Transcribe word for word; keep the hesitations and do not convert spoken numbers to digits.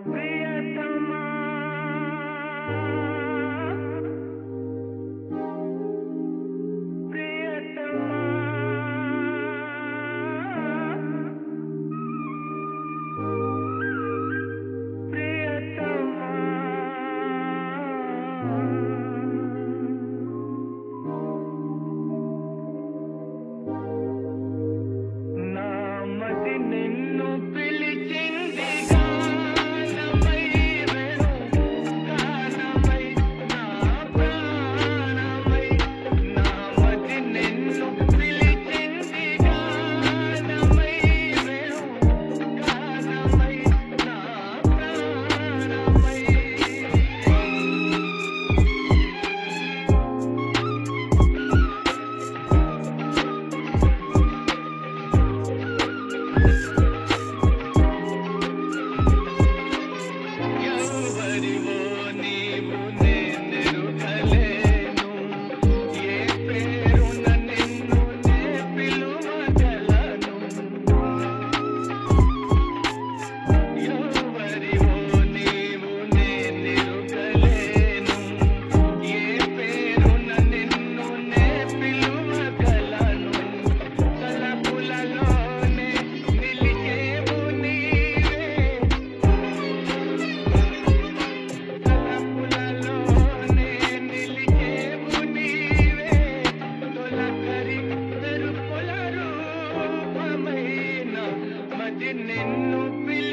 ప్రియతమా ప్రియతమా ప్రియతమా నా మది నిన్ను పిలిచింది గానమై వెను గానమై నా ప్రాణమై నా మది నిన్ను పిలిచింది గానమై వెను గానమై నా ప్రాణమై ఎవరివో నీవు నేనెరుగలేను ఏ పేరున నిన్ను నే పిలువగలను ఎవరివో నీవు నేనెరుగలేను ఏ పేరున నిన్ను నే పిలువగలను తలపులలోనే నిలిచేవు నీవే తలపులలోనే నిలిచేవు నీవే తొలకరి మెరుపుల రూపమైన మది నిన్ను పిలి